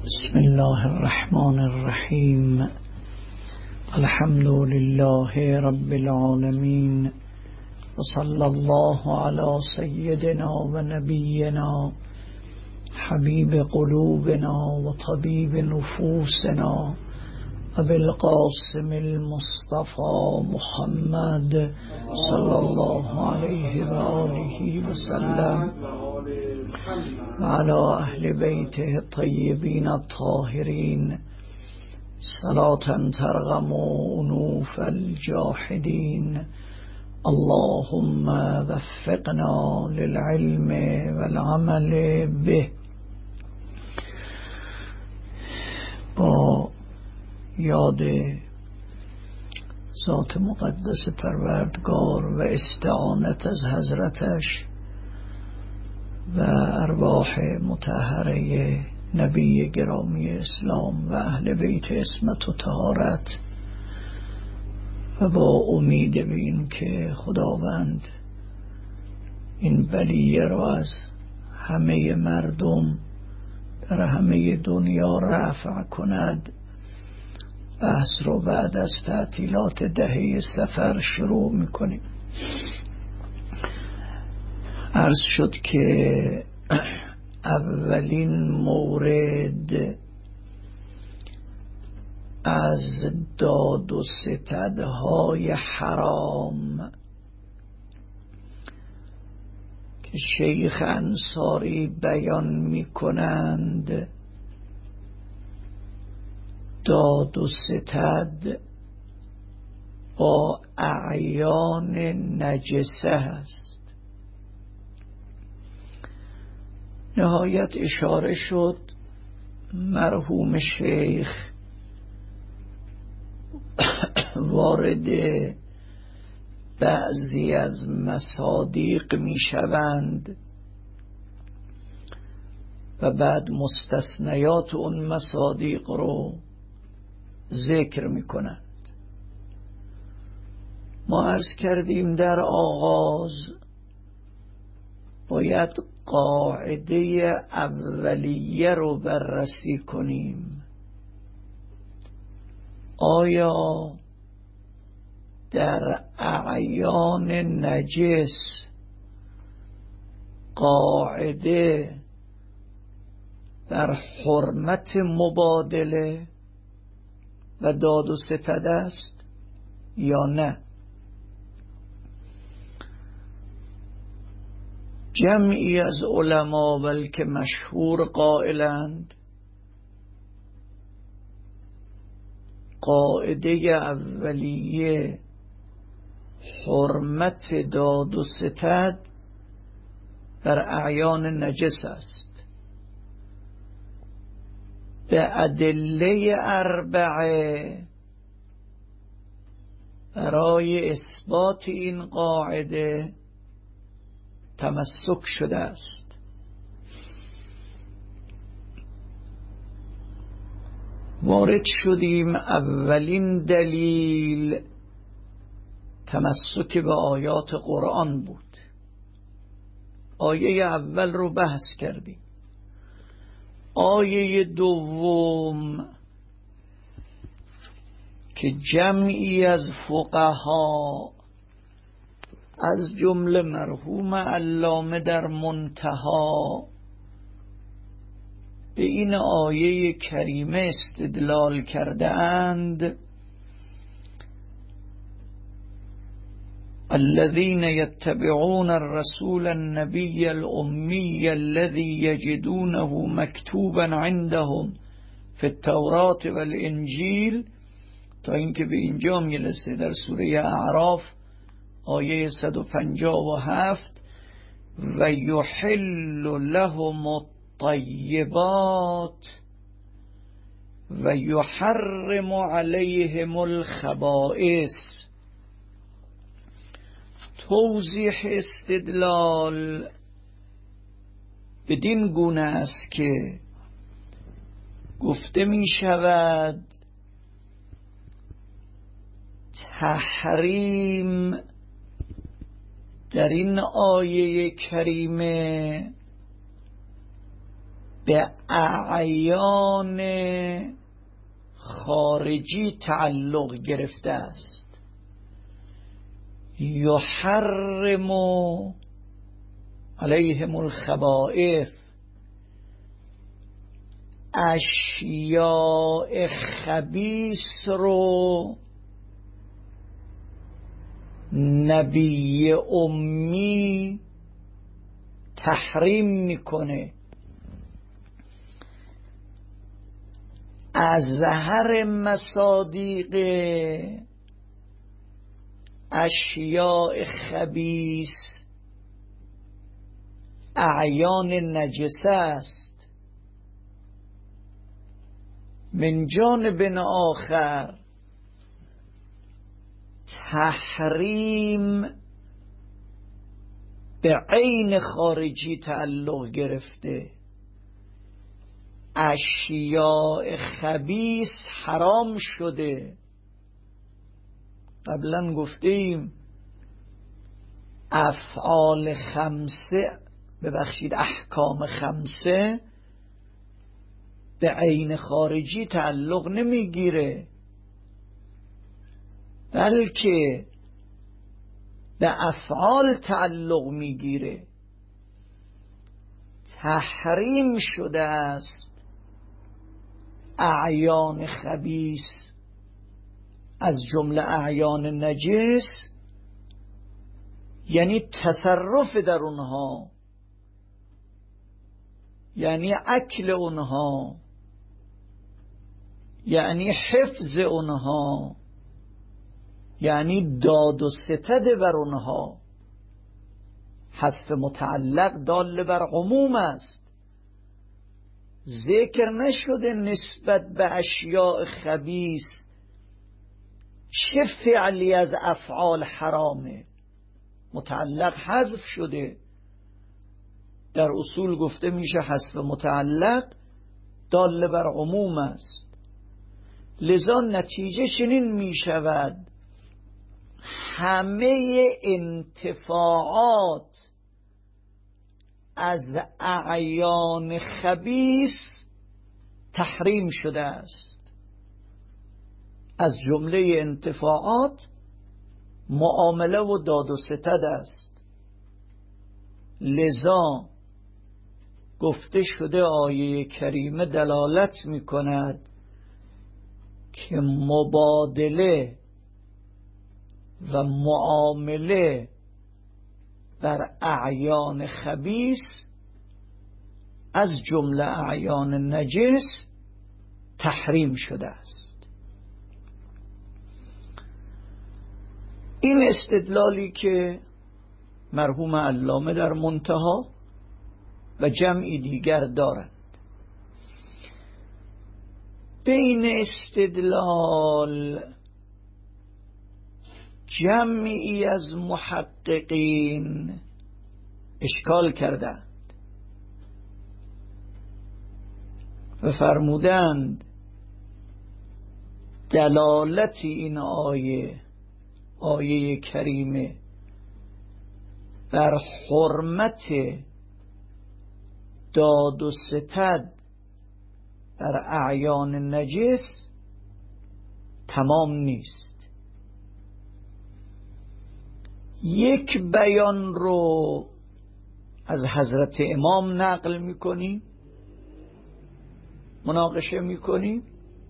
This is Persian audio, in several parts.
بسم الله الرحمن الرحیم. الحمد لله رب العالمین و صلی الله علی سیدنا و نبینا حبیب قلوبنا و طبیب نفوسنا ابی القاسم المصطفى محمد صلی الله علیه و آله و سلم و علی اهل بیته الطیبین الطاهرین صلاة ترغم انوف الجاحدین. اللهم وفقنا للعلم والعمل به. با یاد ذات مقدس پروردگار و استعانت از حضرتش و ارواح مطهره نبی گرامی اسلام و اهل بیت عصمت و طهارت و با امید به این که خداوند این بلیه را از همه مردم در همه دنیا رفع کند، بحث رو بعد از تعطیلات دهه صفر شروع میکنیم. عرض شد که اولین مورد از داد و ستدهای حرام که شیخ انصاری بیان میکنند، داد و ستد با اعیان نجسه است. نهایت اشاره شد مرحوم شیخ وارد بعضی از مصادیق می شوند و بعد مستثنیات اون مصادیق رو ذکر می کنند. ما عرض کردیم در آغاز باید قاعده اولیه رو بررسی کنیم. آیا در اعیان نجس قاعده بر حرمت مبادله و داد و ستد است یا نه؟ جمعی از علما بلکه مشهور قائلند قاعده اولیه حرمت داد و ستد بر اعیان نجس است. به ادله اربعه برای اثبات این قاعده تمسک شده است. وارد شدیم اولین دلیل تمسک به آیات قرآن بود. آیه اول رو بحث کردیم. آیه دوم که جمعی از فقها از جمله مرحوم علامه در منتها به این آیه کریمه استدلال کرده اند: الذين يتبعون الرسول النبي الأمي الذي يجدونه مكتوبا عندهم في التوراة والإنجيل، تا اینکه به اینجا میرسه در سوره اعراف آیه 157: و یحل لهم الطیبات و یحرم علیهم الخبائث. توضیح استدلال بدین گونه است که گفته می شود تحریم در این آیه کریمه به اعیان خارجی تعلق گرفته است. یحرم علیهم الخبائث، اشیاء خبیث رو نبی امی تحریم میکنه. ازهر مصادیق اشیاء خبیث اعیان نجسه است. من جانب آخر تحریم به عین خارجی تعلق گرفته. اشیاء خبیث حرام شده. قبلا گفتیم افعال خمسه، ببخشید احکام خمسه به عین خارجی تعلق نمیگیره، بلکه به افعال تعلق میگیره. تحریم شده است اعیان خبیث از جمله اعیان نجس، یعنی تصرف در اونها، یعنی اکل اونها، یعنی حفظ اونها، یعنی داد و ستد بر اونها. حذف متعلق دال بر عموم است. ذکر نشده نسبت به اشیاء خبیث چه فعلی از افعال حرامه، متعلق حذف شده. در اصول گفته میشه حذف متعلق دال بر عموم است. لذا نتیجه چنین میشود همه انتفاعات از اعیان خبیث تحریم شده است. از جمله انتفاعات معامله و داد و ستد است. لذا گفته شده آیه کریمه دلالت می کند که مبادله و معامله بر اعیان خبیث از جمله اعیان نجس تحریم شده است. این استدلالی که مرحوم علامه در منتها و جمعی دیگر دارند. بین استدلال جمعی از محققین اشکال کردند و فرمودند دلالت این آیه کریمه بر حرمت داد و ستد بر اعیان نجس تمام نیست. یک بیان رو از حضرت امام نقل میکنیم، مناقشه میکنیم،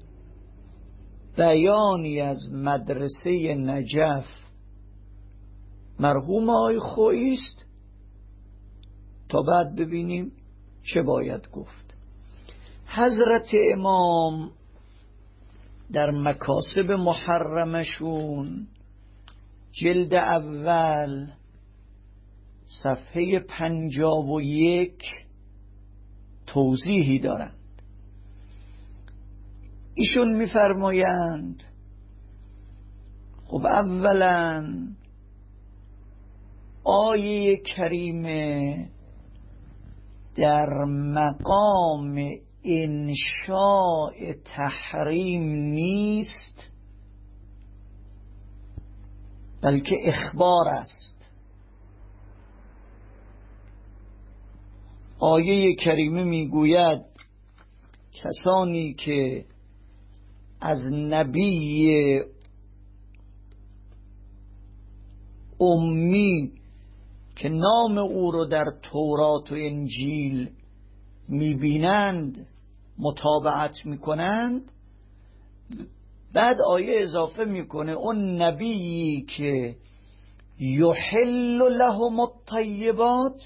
بیانی از مدرسه نجف مرحوم آقای خویی است، تا بعد ببینیم چه باید گفت. حضرت امام در مکاسب محرمشون جلد اول صفحه 51 توضیحی دارند. ایشون میفرمایند خب اولا آیه کریمه در مقام انشاء تحریم نیست، بلکه اخبار است. آیه کریمه میگوید کسانی که از نبی امی که نام او رو در تورات و انجیل میبینند متابعت میکنند، بعد آیه اضافه میکنه اون نبیی که یحل لهم الطیبات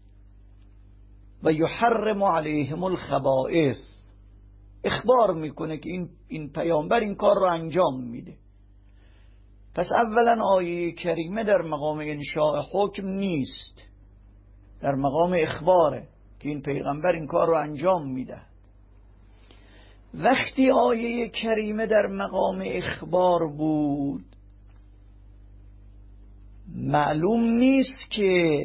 و یحرم علیهم الخبائث، اخبار میکنه که این پیامبر این کار رو انجام میده. پس اولا آیه کریمه در مقام انشاء حکم نیست، در مقام اخباره که این پیغمبر این کار رو انجام میده. وقتی آیه کریمه در مقام اخبار بود، معلوم نیست که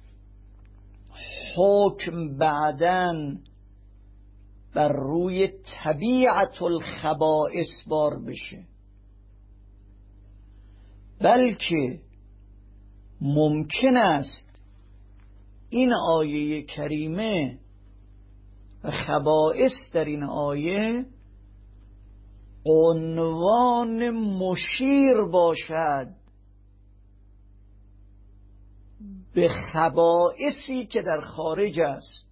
حکم بعداً بر روی طبیعت الخبائث بار بشه، بلکه ممکن است این آیه کریمه و خبائث در این آیه عنوان مشیر باشد به خبائثی که در خارج است.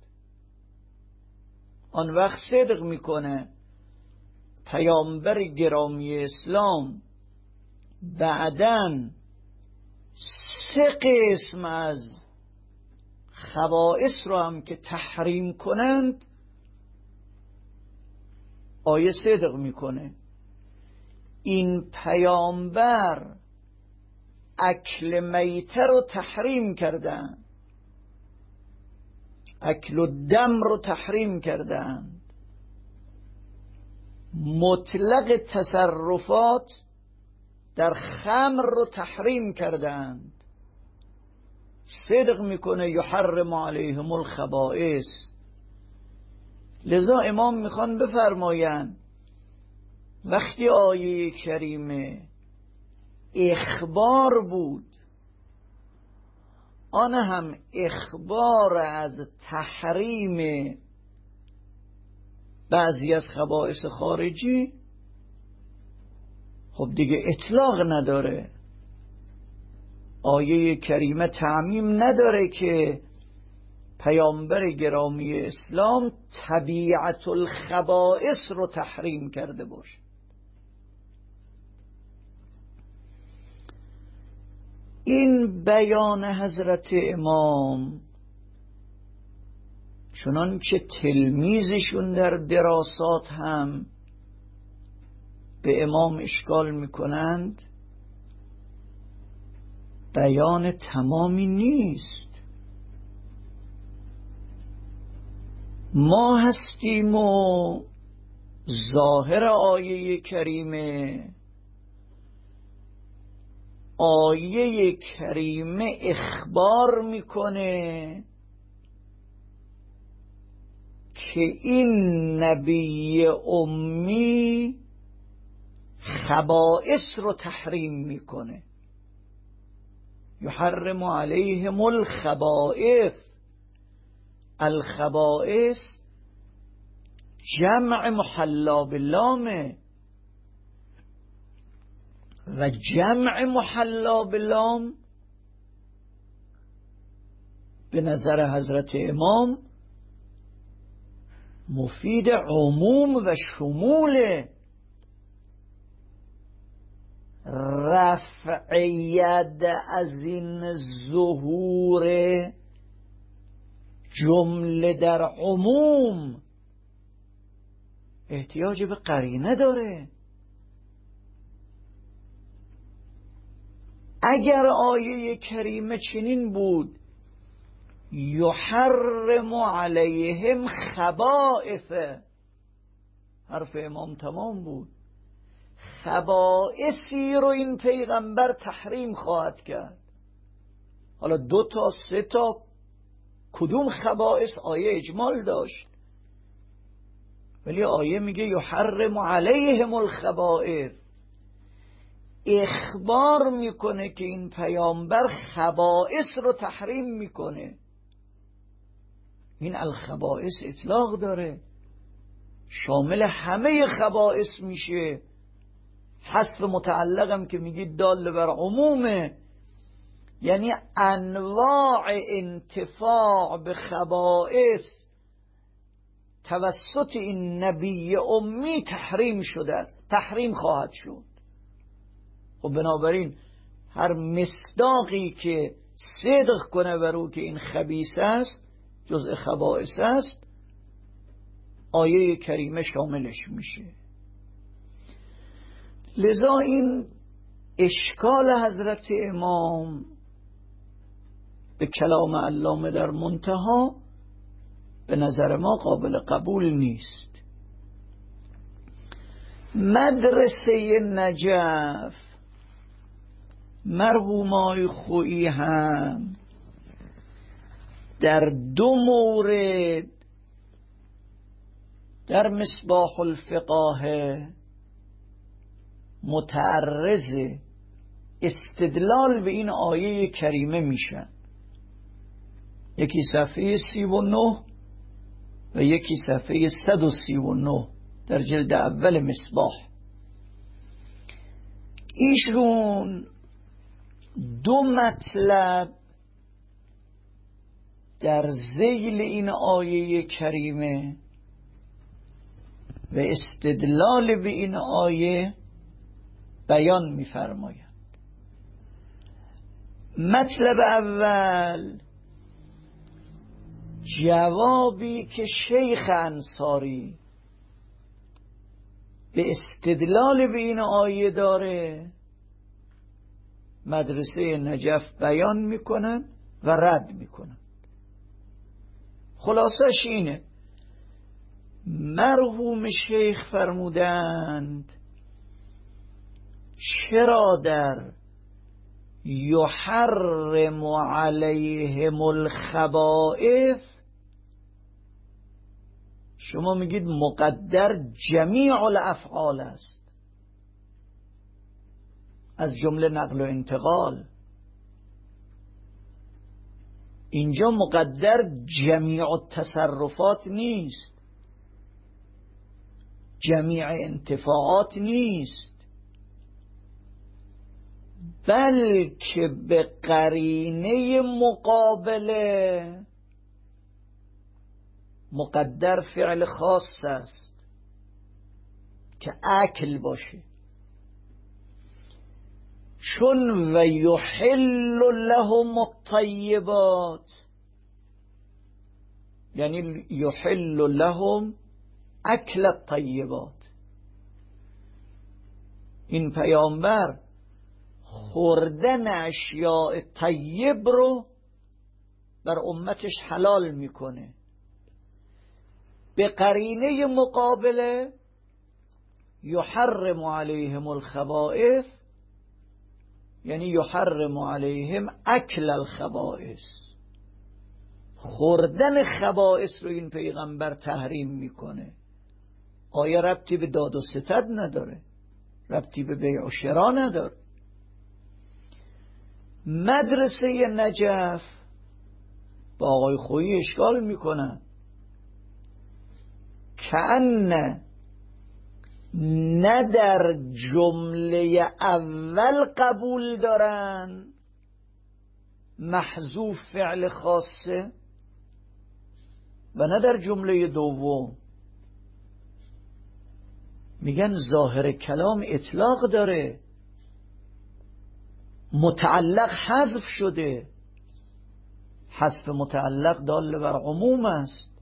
آن وقت صدق میکنه پیامبر گرامی اسلام بعداً 3 قسم از خبائث رو هم که تحریم کنند آیه صدق میکنه. این پیامبر اکل میته رو تحریم کردن، اکل الدم رو تحریم کردن، مطلق تصرفات در خمر رو تحریم کردند. صدق میکنه یحرم علیهم الخبائث. لذا امام میخوان بفرماین وقتی آیه کریمه اخبار بود، آن هم اخبار از تحریم بعضی از خبائث خارجی، خب دیگه اطلاق نداره. آیه کریمه تعمیم نداره که پیامبر گرامی اسلام طبیعت الخبائث رو تحریم کرده باشه. این بیان حضرت امام چنانچه تلمیذشون در دراسات هم به امام اشکال میکنند بیان تمامی نیست. ما هستیم و ظاهر آیه کریمه اخبار میکنه که این نبی امی خبائث رو تحریم میکنه. یحرم علیهم الخبائث. الخبائث جمع محلا باللامه و جمع محلا باللام به نظر حضرت امام مفید عموم و شمول، رفع ید از این ظهور جمله در عموم احتیاج به قرینه داره. اگر آیه کریمه چنین بود یحرم علیهم خبائث، حرف امام تمام بود. خبائثی رو این پیغمبر تحریم خواهد کرد. حالا 2 تا 3 تا کدوم خبائث آیه اجمال داشت، ولی آیه میگه یحرم علیهم الخبائث. اخبار میکنه که این پیامبر خبائث رو تحریم میکنه. این الخبائث اطلاق داره، شامل همه خبائث میشه. حذف متعلقم که میگید دال بر عمومه، یعنی انواع انتفاع به خبائث توسط این نبی امی تحریم خواهد شد. خب بنابراین هر مصداقی که صدق کنه بر او که این خبیث است، جزء خبائث است، آیه کریمه شاملش میشه. لذا این اشکال حضرت امام به کلام علامه در منتها به نظر ما قابل قبول نیست. مدرسه نجف مرحومای خویی هم در دو مورد در مصباح الفقاه متعرض استدلال به این آیه کریمه میشن. یکی صفحه 39 و یکی صفحه 139 در جلد اول مصباح. ایشون دو مطلب در ذیل این آیه کریمه و استدلال به این آیه بیان می‌فرمایند. مطلب اول جوابی که شیخ انصاری به استدلال به این آیه داره مدرسه نجف بیان میکنن و رد میکنن. خلاصش اینه، مرحوم شیخ فرمودند چرا در یحرم علیهم الخبائث شما میگید مقدر جمیع الافعال است، از جمله نقل و انتقال. اینجا مقدر جمیع التصرفات نیست، جمیع انتفاعات نیست، بلکه به قرینه مقابله مقدر فعل خاص است که اکل باشه. چون و یحل لهم الطیبات، یعنی یحل لهم اکل الطیبات. این پیامبر خوردن اشیاء طیب رو بر امتش حلال میکنه. به قرینه مقابله یحرم علیهم الخبائث، یعنی یحرم علیهم اکل الخبائث. خوردن خبائث رو این پیغمبر تحریم میکنه. آیا ربطی به داد و ستد نداره، ربطی به بیع و شرا نداره. مدرسه نجف با آقای خویی اشکال میکنن کأن نه در جمله اول قبول دارن محذوف فعل خاصه و نه در جمله دوم. میگن ظاهر کلام اطلاق داره، متعلق حذف شده. حذف متعلق دال بر عموم است.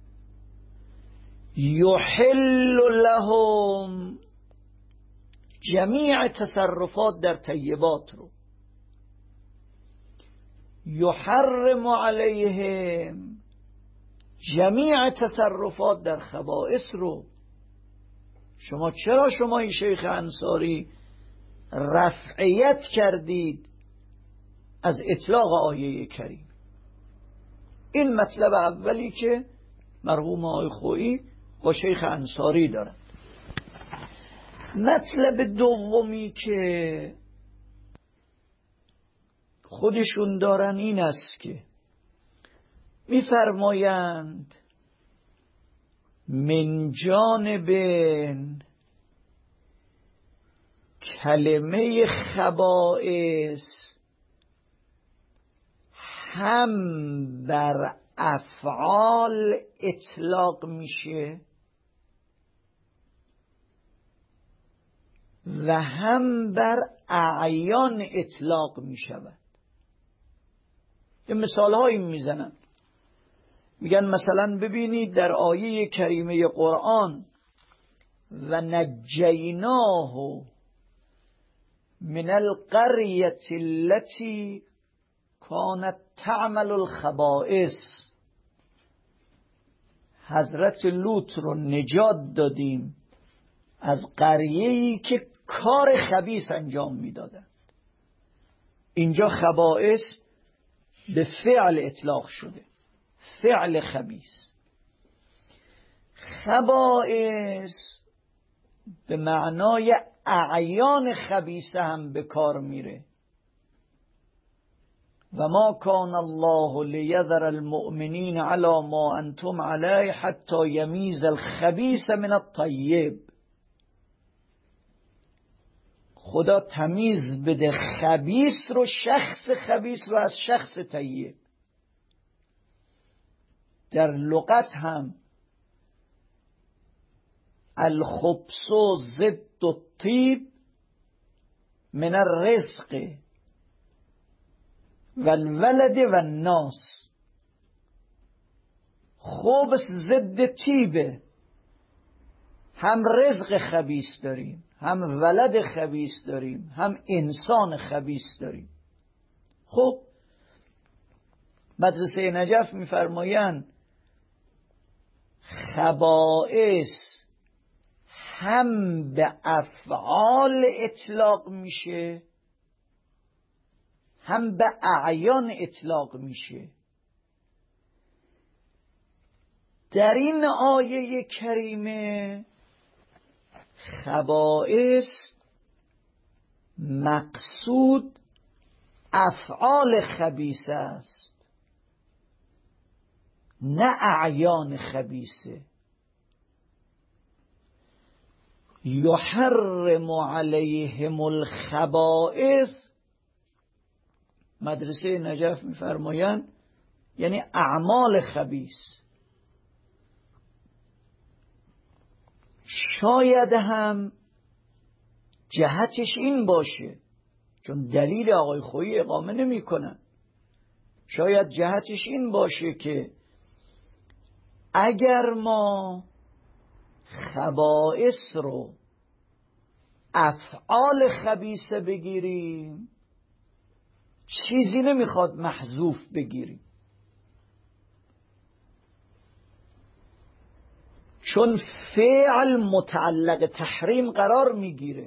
یحل لهم جمیع تصرفات در طیبات رو، یحرم علیهم جمیع تصرفات در خبائث رو. چرا شما این شیخ انصاری رفعیت کردید از اطلاق آیه کریم؟ این مطلب اولی که مرحوم آقای خویی با شیخ انصاری دارد. مطلب دومی که خودشون دارن این است که می‌فرمایند من جانب کلمه خبائث هم بر افعال اطلاق میشه و هم بر اعیان اطلاق میشود. یه مثال هایی میزنن، میگن مثلا ببینید در آیه کریمه قرآن و نجیناه من القریة التي کانت تعمل الخبائث، حضرت لوط رو نجات دادیم از قریه‌ای که کار خبیث انجام میدادند. اینجا خبائث به فعل اطلاق شده، فعل خبیث. خبائث به معنای اعیان خبیثه هم به کار میره. و ما کان الله لیذر المؤمنین علی ما انتم علیه حتی یمیز الخبیث من الطیب. خدا تمیز بده خبیث رو، شخص خبیث رو از شخص طیب. در لغت هم الخبث ضد الطیب من الرزق والولد والناس. خبث ضد طیبه، هم رزق خبیث داریم، هم ولد خبیث داریم، هم انسان خبیث داریم. خب مدرسه نجف میفرمایند خبائث هم به افعال اطلاق میشه هم به اعیان اطلاق میشه. در این آیه کریمه خبائث مقصود افعال خبیثه است، نه اعیان خبیثه. یحرم علیهم الخبائث، مدرسه نجف میفرمایند یعنی اعمال خبیث. شاید هم جهتش این باشه، چون دلیل آقای خویی اقامه نمی کنن، شاید جهتش این باشه که اگر ما خبائث رو افعال خبیثه بگیریم چیزی نمیخواد محذوف بگیریم، چون فعل متعلق تحریم قرار میگیره.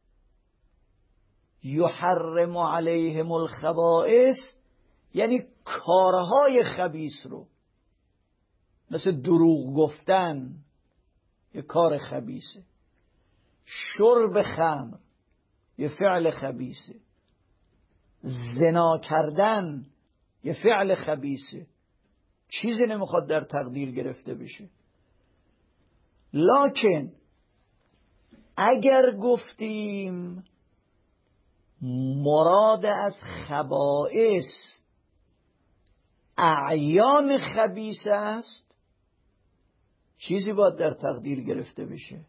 یحرم علیهم الخبائث یعنی کارهای خبیث رو، مثل دروغ گفتن یه کار خبیثه، شرب خمر یه فعل خبیثه، زنا کردن یه فعل خبیثه، چیزی نمیخواد در تقدیر گرفته بشه. لکن اگر گفتیم مراد از خبائث اعیان خبیثه است، چیزی باید در تقدیر گرفته بشه،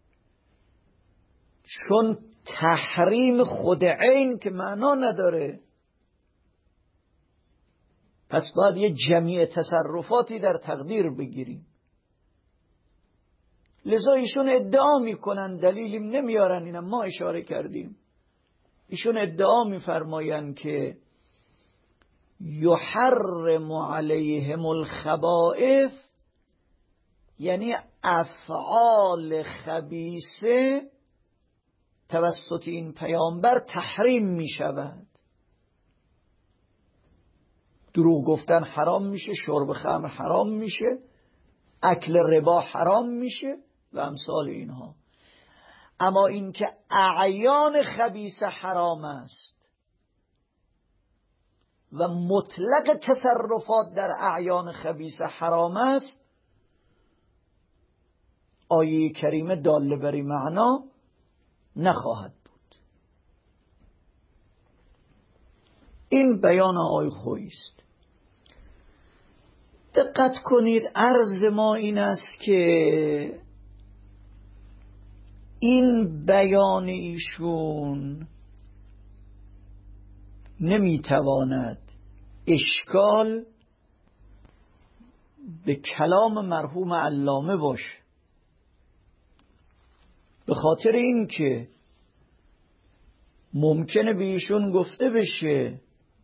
چون تحریم خود عین که معنا نداره، پس باید یه جمعی تصرفاتی در تقدیر بگیریم. لذا ایشون ادعا میکنن، دلیلیم نمیارن، اینم ما اشاره کردیم، ایشون ادعا میفرمایند که یحرم علیهم الخبائث یعنی افعال خبیثه توسط این پیامبر تحریم می شود. دروغ گفتن حرام میشه، شرب خمر حرام میشه، اکل ربا حرام میشه و امثال اینها. اما این که اعیان خبیثه حرام است و مطلق تصرفات در اعیان خبیث حرام است، آیه کریمه داله بر این معنا نخواهد بود. این بیان آیه خویی است. دقت کنید، عرض ما این است که این بیان ایشون نمیتواند اشکال به کلام مرحوم علامه باشه، به خاطر این که ممکنه به ایشون گفته بشه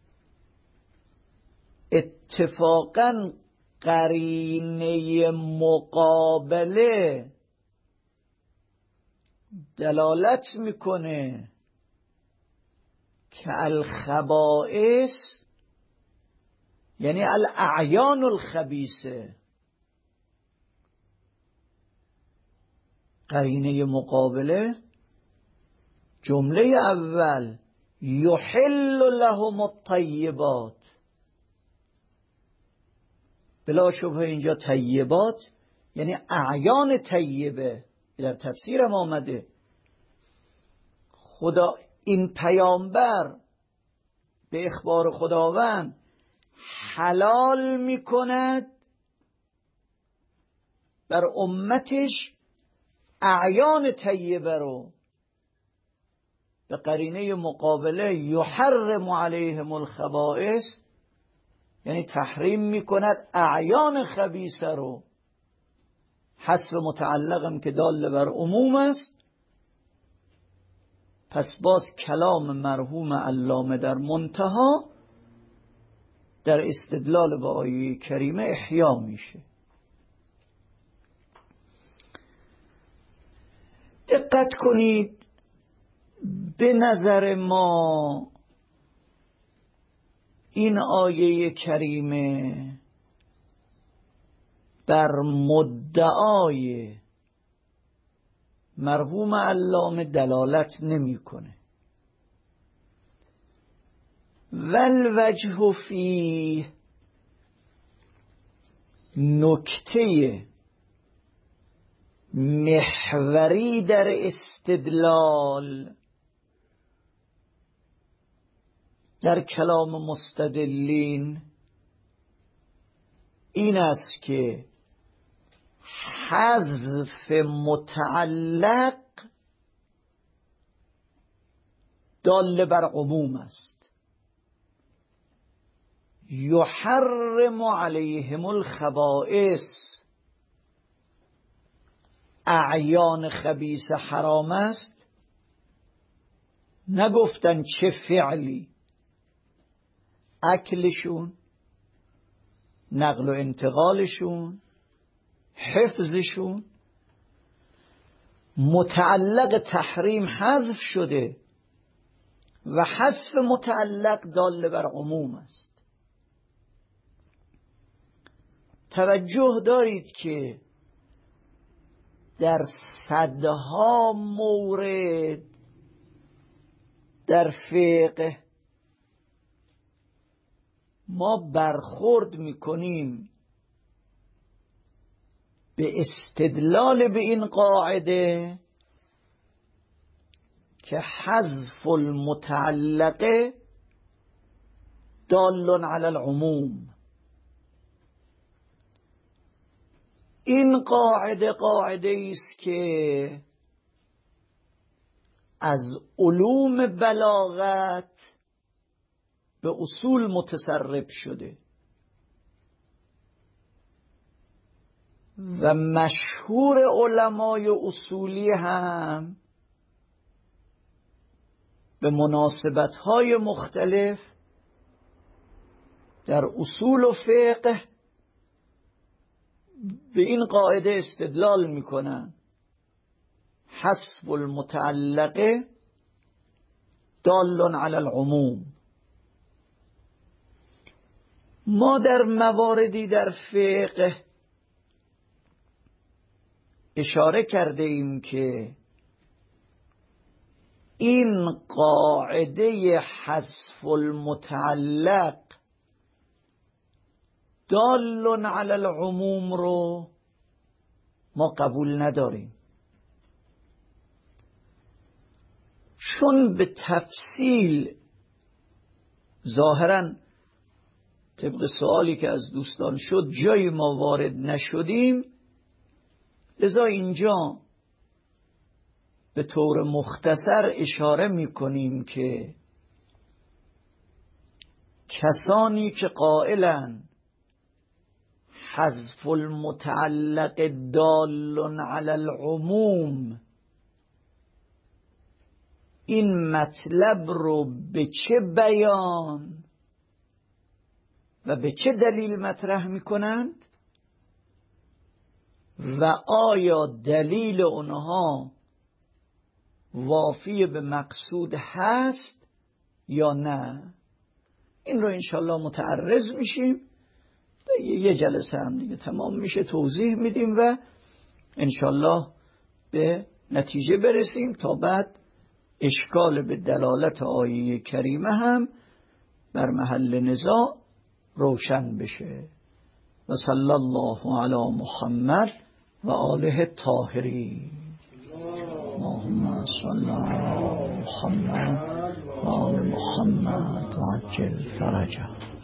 اتفاقاً قرینه مقابله دلالت میکنه که الخبائث یعنی الاعیان الخبیثه، قرینه مقابله جمله اول یحل لهم الطیبات، بلا شبه اینجا طیبات یعنی اعیان طیبه. در تفسیر هم آمده خدا این پیامبر به اخبار خداوند حلال میکند بر امتش اعیان طیبه رو، به قرینه مقابله یحرم علیهم الخبائث یعنی تحریم میکند اعیان خبیثه رو. حذف متعلقم که دال بر عموم است، پس باز کلام مرحوم علامه در منتها در استدلال با آیه کریمه احیا میشه. دقت کنید، به نظر ما این آیه کریمه بر مدعای مرحوم علامه دلالت نمیکنه. والوجه فیه، نکته محوری در استدلال در کلام مستدلین این است که حذف متعلق دال بر عموم است. یحرم علیهم الخبائث، اعیان خبیث حرام است، نگفتن چه فعلی، اکلشون، نقل و انتقالشون، حفظشون. متعلق تحریم حذف شده و حذف متعلق دال بر عموم است. توجه دارید که در صدها مورد در فقه ما برخورد میکنیم به استدلال به این قاعده که حذف المتعلقه دال علی العموم. این قاعده است که از علوم بلاغت به اصول متصرف شده و مشهور علمای اصولی هم به مناسبت‌های مختلف در اصول و فقه به این قاعده استدلال میکنن: حذف المتعلقه دال علی العموم. ما در مواردی در فقه اشاره کرده ایم که این قاعده حذف المتعلق دال علی العموم رو ما قبول نداریم، چون به تفصیل ظاهراً طبق سوالی که از دوستان شد جایی ما وارد نشدیم، لذا اینجا به طور مختصر اشاره می‌کنیم که کسانی که قائلن حذف المتعلق دال علی العموم این مطلب رو به چه بیان و به چه دلیل مطرح میکنند و آیا دلیل اونها وافی به مقصود هست یا نه، این رو انشالله متعرض میشیم، یه جلسه هم دیگه تمام میشه توضیح میدیم و انشالله به نتیجه برسیم تا بعد اشکال به دلالت آیه کریمه هم بر محل نزاع روشن بشه. و صلی الله علی محمد و آله الطاهرین. اللهم صل علی محمد و آل محمد و عجل فرجه.